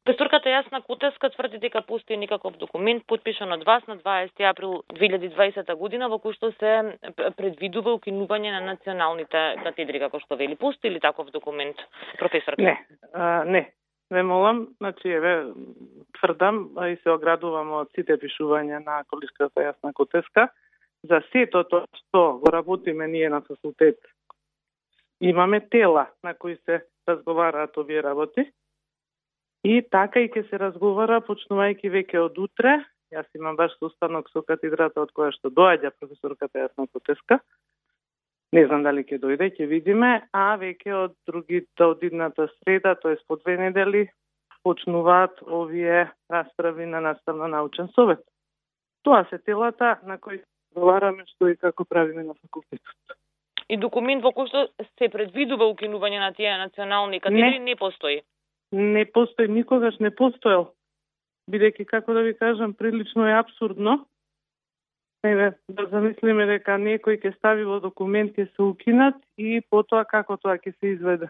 Професорката Јасна Кутевска тврди дека постои некаков документ подпишан од вас на 20 април 2020 година во кој што се предвидува укинување на националните катедри, како што вели. Постои ли таков документ, професорка? Не. Ве молам, значи еве тврдам и се оградувам од сите пишувања на колишката Јасна Кутевска за сето тоа што го работиме ние на факултет. Имаме тела на кои се разговараат овие работи. И така и ќе се разговара, почнувајќи веќе од утре. Јас имам баш состанок со катедрата од која што доаѓа професорката Јасна Кутевска. Не знам дали ќе дојде, ќе видиме, а веќе од идната среда, тоест по 2 недели, почнуваат овие расправи на наставно-научен совет. Тоа се телата на кои разговараме што и како правиме на факултетот. И документ во кој што се предвидува укинување на тие национални катедри не постои? Не постои, никогаш не постоел. Бидејќи, како да ви кажам, прилично е апсурдно. Еве, да замислиме дека некој ќе стави во документ ќе се укинат и потоа како тоа ќе се изведе.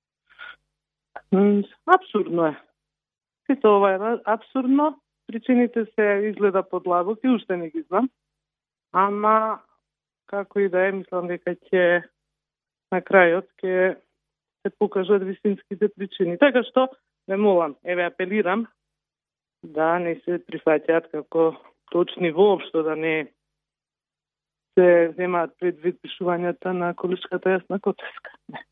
Апсурдно е. Сето ова е апсурдно. Причините се изгледа подлабоки, уште не ги знам. Ама, како и да е, мислам дека ќе на крајот ќе се покажат вистинските причини. Така што, ве молам, еве апелирам да не се прифаќаат како точни воопшто, да не се земаат предвид пишувањата на колишката Јасна Кутевска.